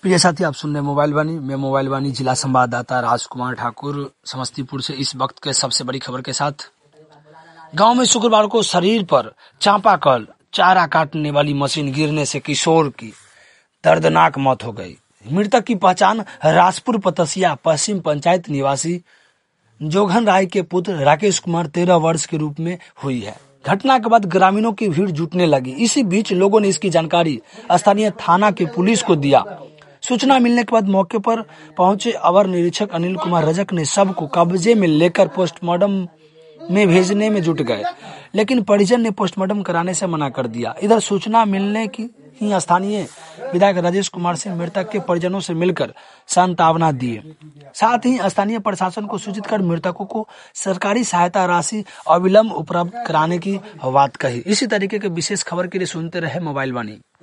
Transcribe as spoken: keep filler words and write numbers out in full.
प्रिय साथी, आप सुन रहे मोबाइल वाणी। मैं मोबाइल वाणी जिला संवाददाता राजकुमार ठाकुर समस्तीपुर से इस वक्त के सबसे बड़ी खबर के साथ। गांव में शुक्रवार को शरीर पर चापाकल चारा काटने वाली मशीन गिरने से किशोर की दर्दनाक मौत हो गई। मृतक की पहचान राजपुर पतसिया पश्चिम पंचायत निवासी जोघन राय के पुत्र राकेश कुमार तेरह वर्ष के रूप में हुई है। घटना के बाद ग्रामीणों की भीड़ जुटने लगी। इसी बीच लोगों ने इसकी जानकारी स्थानीय थाना के पुलिस को दिया। सूचना मिलने के बाद मौके पर पहुंचे अवर निरीक्षक अनिल कुमार रजक ने शव को कब्जे में लेकर पोस्टमार्टम में भेजने में जुट गए, लेकिन परिजन ने पोस्टमार्टम कराने से मना कर दिया। इधर सूचना मिलने की ही स्थानीय विधायक राजेश कुमार से मृतक के परिजनों से मिलकर सांत्वना दिए, साथ ही स्थानीय प्रशासन को सूचित कर मृतकों को सरकारी सहायता राशि अविलंब उपलब्ध कराने की बात कही। इसी तरीके के विशेष खबर के लिए सुनते रहे मोबाइल वाणी।